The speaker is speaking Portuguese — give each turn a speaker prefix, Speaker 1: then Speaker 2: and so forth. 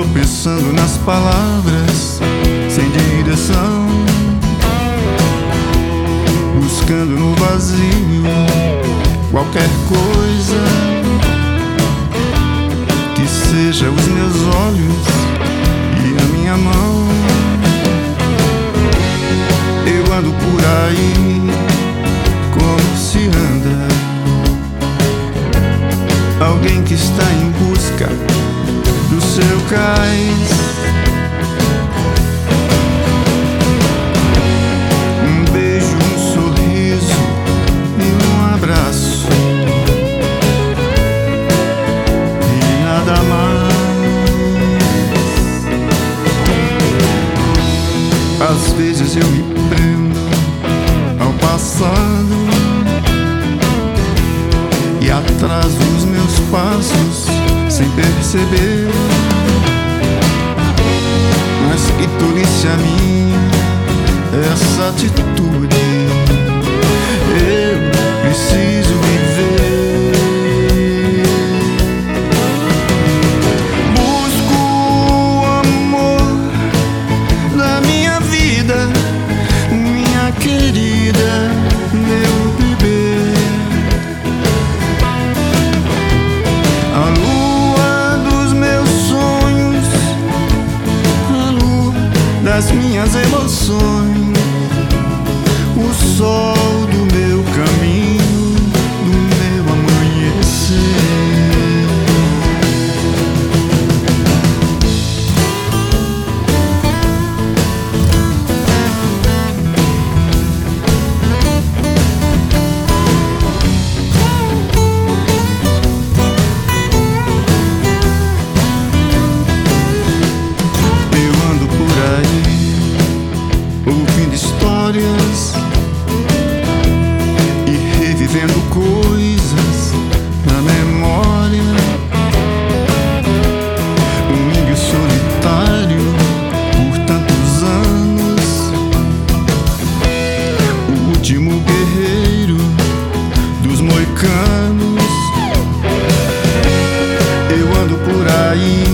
Speaker 1: tropeçando nas palavras sem direção, buscando no vazio qualquer coisa que seja os meus olhos e a minha mão. Eu ando por aí como se anda alguém que está em busca do seu cais. Um beijo, um sorriso e um abraço, e nada mais. Às vezes eu me prendo ao passado e atraso os meus passos sem perceber. Mas que tolice a minha essa atitude. Eu preciso viver. Busco o amor da minha vida, minha querida, meu bebê. A lua dos meus sonhos, a lua das minhas emoções, o sol do meu caminho, do meu amanhecer. Ouvindo histórias e revivendo coisas na memória. Um índio solitário por tantos anos, o último guerreiro dos moicanos. Eu ando por aí